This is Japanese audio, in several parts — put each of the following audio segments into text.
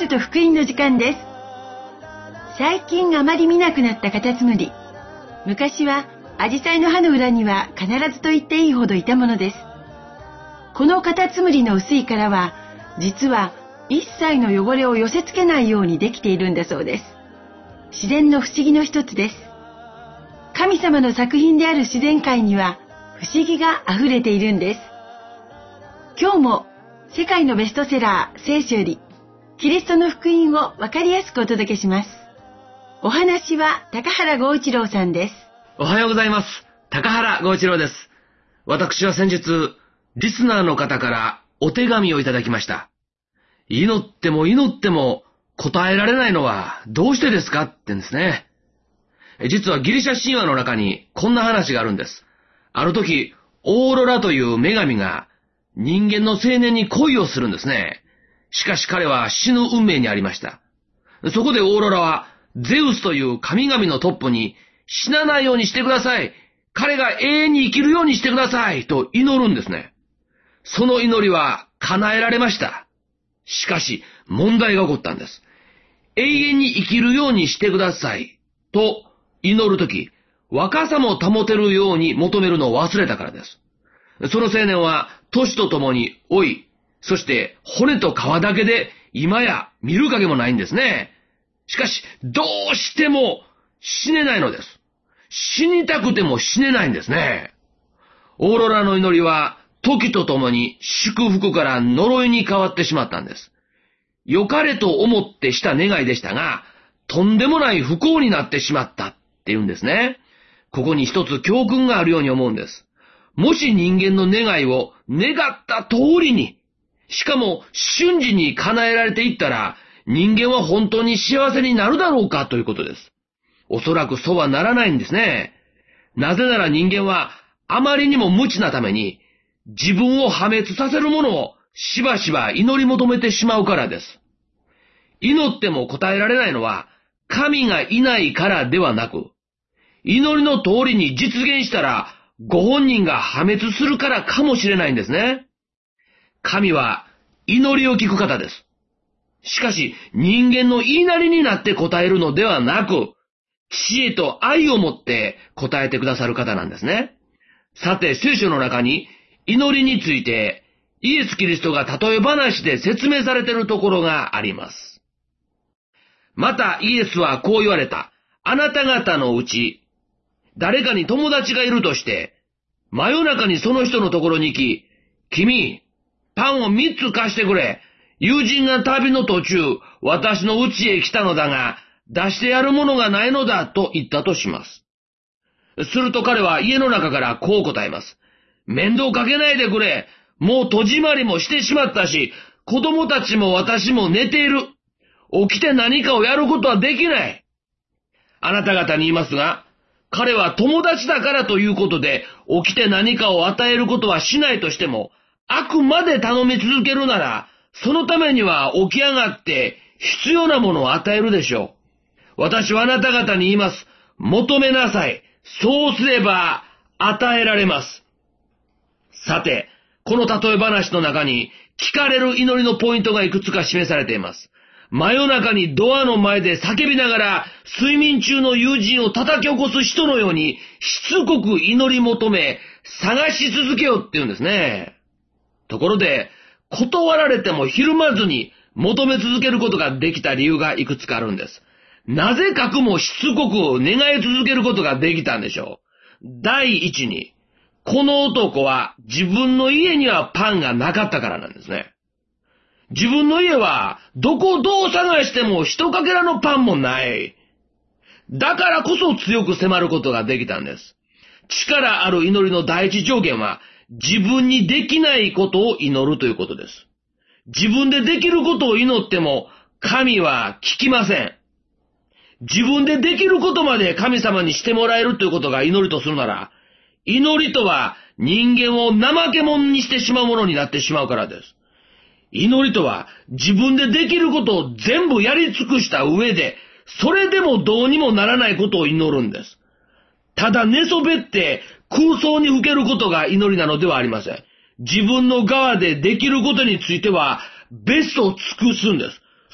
書と福音の時間です。最近あまり見なくなったカタツムリ。昔はアジサイの葉の裏には必ずと言っていいほどいたものです。このカタツムリの薄い殻は実は一切の汚れを寄せ付けないようにできているんだそうです。自然の不思議の一つです。神様の作品である自然界には不思議があふれているんです。今日も世界のベストセラー聖書よりキリストの福音をわかりやすくお届けします。お話は高原剛一郎さんです。 おはようございます。高原剛一郎です。私は先日リスナーの方からお手紙をいただきました。祈っても答えられないのはどうしてですかって言うんですね。実はギリシャ神話の中にこんな話があるんです。ある時オーロラという女神が人間の青年に恋をするんですね。しかし彼は死ぬ運命にありました。そこでオーロラはゼウスという神々のトップに死なないようにしてください。彼が永遠に生きるようにしてくださいと祈るんですね。その祈りは叶えられました。しかし問題が起こったんです。永遠に生きるようにしてくださいと祈るとき、若さも保てるように求めるのを忘れたからです。その青年は年とともに老い、そして骨と皮だけで今や見る影もないんですね。しかしどうしても死ねないのです。死にたくても死ねないんですね。オーロラの祈りは時とともに祝福から呪いに変わってしまったんです。良かれと思ってした願いでしたが、とんでもない不幸になってしまったっていうんですね。ここに一つ教訓があるように思うんです。もし人間の願いを願った通りに、しかも瞬時に叶えられていったら、人間は本当に幸せになるだろうかということです。おそらくそうはならないんですね。なぜなら人間はあまりにも無知なために、自分を破滅させるものをしばしば祈り求めてしまうからです。祈っても答えられないのは、神がいないからではなく、祈りの通りに実現したら、ご本人が破滅するからかもしれないんですね。神は祈りを聞く方です。しかし人間の言いなりになって答えるのではなく、知恵と愛を持って答えてくださる方なんですね。さて聖書の中に祈りについてイエス・キリストが例え話で説明されているところがあります。またイエスはこう言われた。あなた方のうち誰かに友達がいるとして、真夜中にその人のところに行き、君、パンを3つ貸してくれ。友人が旅の途中、私の家へ来たのだが、出してやるものがないのだと言ったとします。すると彼は家の中からこう答えます。面倒かけないでくれ。もう戸締まりもしてしまったし、子供たちも私も寝ている。起きて何かをやることはできない。あなた方に言いますが、彼は友達だからということで、起きて何かを与えることはしないとしても、あくまで頼み続けるなら、そのためには起き上がって必要なものを与えるでしょう。私はあなた方に言います。求めなさい。そうすれば与えられます。さて、この例え話の中に聞かれる祈りのポイントがいくつか示されています。真夜中にドアの前で叫びながら睡眠中の友人を叩き起こす人のようにしつこく祈り求め探し続けようって言うんですね。ところで断られてもひるまずに求め続けることができた理由がいくつかあるんです。なぜかくもしつこく願い続けることができたんでしょう。第一に、この男は自分の家にはパンがなかったからなんですね。自分の家はどこをどう探しても一かけらのパンもない。だからこそ強く迫ることができたんです。力ある祈りの第一条件は自分にできないことを祈るということです。自分でできることを祈っても神は聞きません。自分でできることまで神様にしてもらえるということが祈りとするなら、祈りとは人間を怠け者にしてしまうものになってしまうからです。祈りとは自分でできることを全部やり尽くした上で、それでもどうにもならないことを祈るんです。ただ寝そべって空想にふけることが祈りなのではありません。自分の側でできることについてはベストを尽くすんです。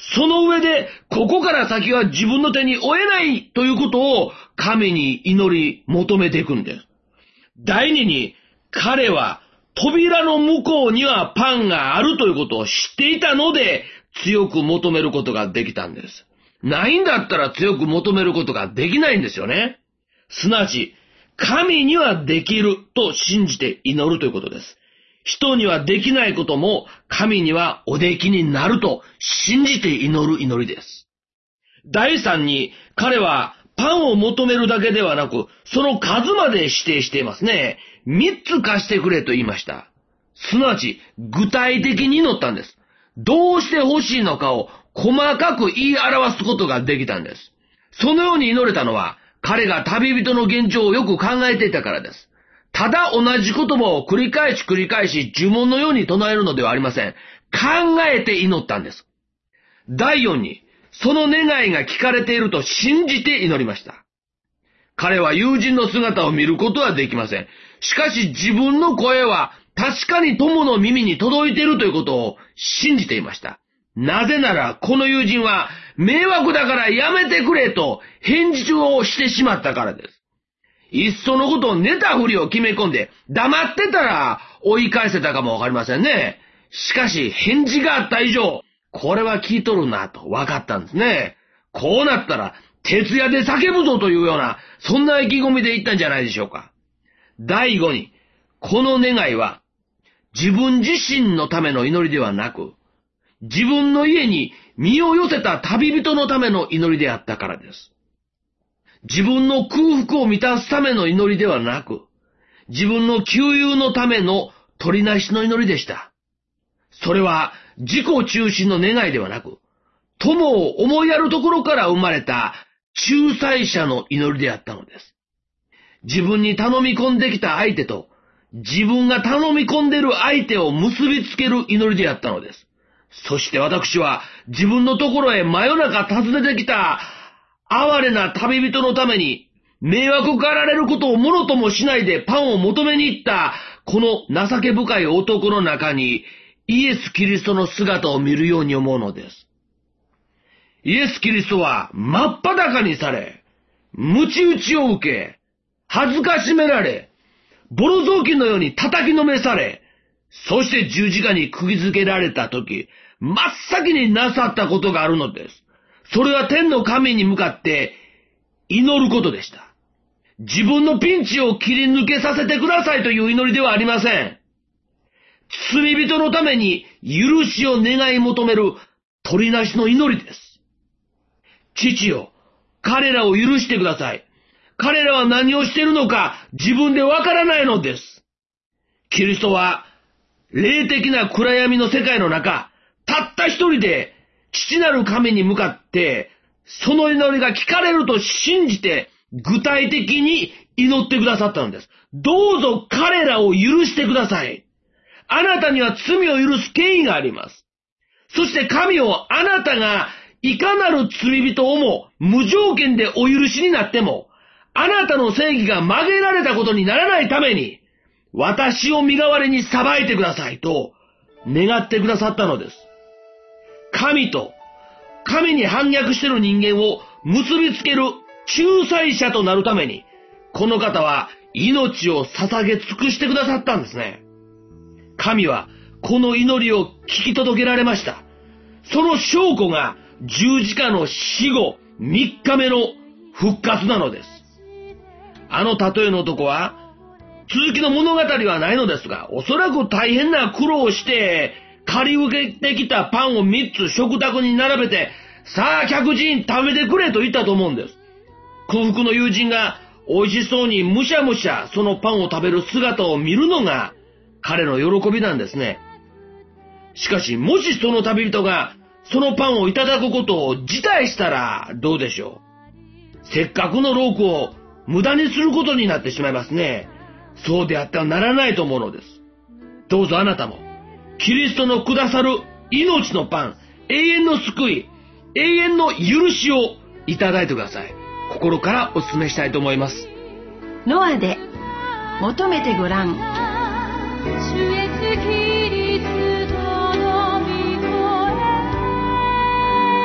その上で、ここから先は自分の手に負えないということを神に祈り求めていくんです。第二に、彼は扉の向こうにはパンがあるということを知っていたので、強く求めることができたんです。ないんだったら強く求めることができないんですよね。すなわち、神にはできると信じて祈るということです。人にはできないことも神にはおできになると信じて祈る祈りです。第三に、彼はパンを求めるだけではなく、その数まで指定していますね。3つ貸してくれと言いました。すなわち、具体的に祈ったんです。どうして欲しいのかを細かく言い表すことができたんです。そのように祈れたのは、彼が旅人の現状をよく考えていたからです。ただ同じ言葉を繰り返し呪文のように唱えるのではありません。考えて祈ったんです。第4に、その願いが聞かれていると信じて祈りました。彼は友人の姿を見ることはできません。しかし自分の声は確かに友の耳に届いているということを信じていました。なぜならこの友人は迷惑だからやめてくれと返事をしてしまったからです。いっそのことを寝たふりを決め込んで黙ってたら追い返せたかもわかりませんね。しかし返事があった以上、これは聞いとるなと分かったんですね。こうなったら徹夜で叫ぶぞというような、そんな意気込みで言ったんじゃないでしょうか。第5に、この願いは自分自身のための祈りではなく、自分の家に身を寄せた旅人のための祈りであったからです。自分の空腹を満たすための祈りではなく、自分の給油のための取りなしの祈りでした。それは自己中心の願いではなく、友を思いやるところから生まれた仲裁者の祈りであったのです。自分に頼み込んできた相手と、自分が頼み込んでいる相手を結びつける祈りであったのです。そして私は自分のところへ真夜中訪ねてきた哀れな旅人のために迷惑がられることをものともしないでパンを求めに行ったこの情け深い男の中にイエス・キリストの姿を見るように思うのです。イエス・キリストは真っ裸にされ、鞭打ちを受け、恥ずかしめられ、ボロ雑巾のように叩きのめされ、そして十字架に釘付けられたとき、真っ先になさったことがあるのです。それは天の神に向かって祈ることでした。自分のピンチを切り抜けさせてくださいという祈りではありません。罪人のために許しを願い求める取りなしの祈りです。父よ、彼らを許してください。彼らは何をしているのか自分でわからないのです。キリストは霊的な暗闇の世界の中、たった一人で父なる神に向かって、その祈りが聞かれると信じて、具体的に祈ってくださったのです。どうぞ彼らを許してください。あなたには罪を許す権威があります。そして神をあなたがいかなる罪人をも無条件でお許しになっても、あなたの正義が曲げられたことにならないために、私を身代わりに裁いてくださいと願ってくださったのです。神と神に反逆している人間を結びつける仲裁者となるために、この方は命を捧げ尽くしてくださったんですね。神はこの祈りを聞き届けられました。その証拠が十字架の死後3日目の復活なのです。あの例えの男は続きの物語はないのですが、おそらく大変な苦労をして借り受けてきたパンを3つ食卓に並べて、さあ客人食べてくれと言ったと思うんです。空腹の友人が美味しそうにむしゃむしゃそのパンを食べる姿を見るのが彼の喜びなんですね。しかしもしその旅人がそのパンをいただくことを辞退したらどうでしょう。せっかくの労苦を無駄にすることになってしまいますね。そうであってはならないと思うのです。どうぞあなたもキリストのくださる命のパン、永遠の救い、永遠の許しをいただいてください。心からお勧めしたいと思います。 ノアで求めてごらん。 主イエスキリストの御声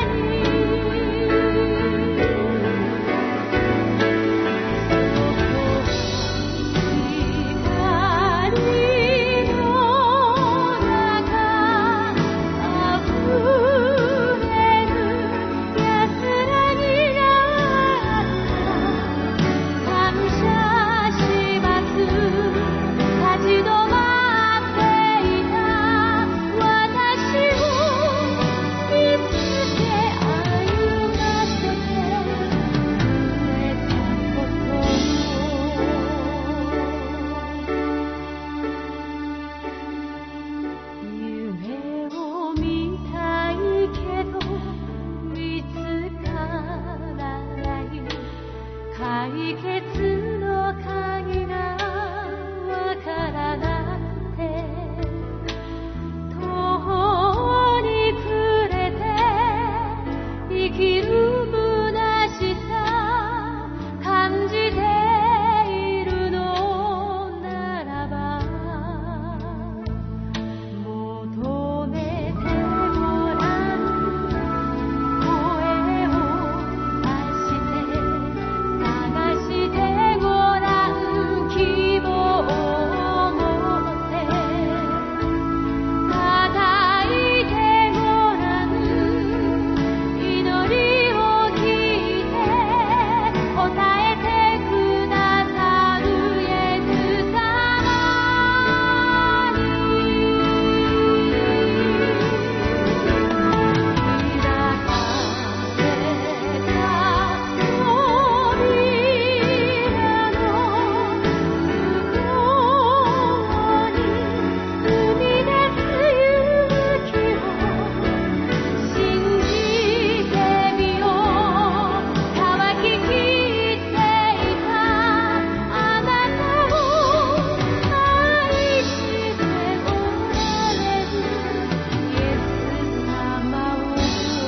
解決の鍵がわからなくて途方に暮れて生きる虚しさ感じているのならば求めてごらん声を発して探してごらん希望を持って叩いてごらん祈りを聞いて答えてくださるイエス様に開かれた扉の向こうに生み出す勇気を信じてみよう乾ききっていたあなたを愛しておられるイエス様を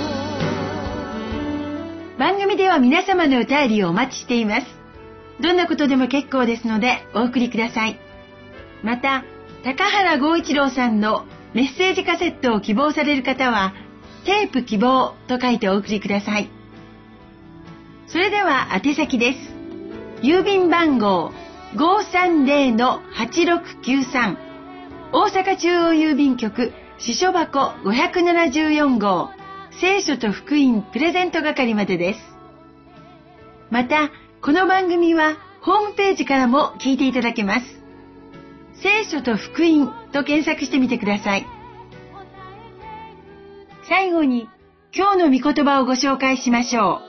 番組では皆様のお便りをお待ちしています。どんなことでも結構ですのでお送りください。また、高原剛一郎さんのメッセージカセットを希望される方は、テープ希望と書いてお送りください。それでは宛先です。郵便番号 530-8693 大阪中央郵便局支所箱574号聖書と福音プレゼント係までです。また、この番組はホームページからも聞いていただけます。聖書と福音と検索してみてください。最後に今日の御言葉をご紹介しましょう。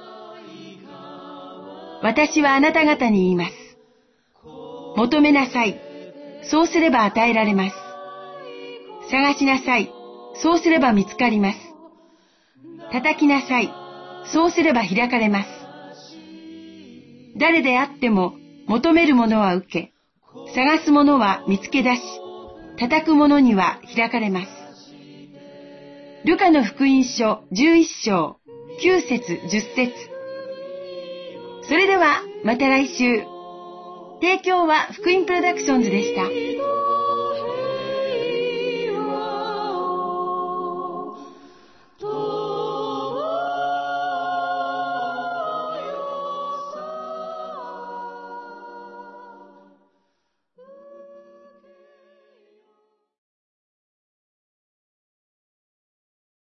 私はあなた方に言います。求めなさい。そうすれば与えられます。探しなさい。そうすれば見つかります。叩きなさい。そうすれば開かれます。誰であっても求めるものは受け、探すものは見つけ出し、叩くものには開かれます。ルカの福音書11章9節10節。それではまた来週。提供は福音プロダクションズでした。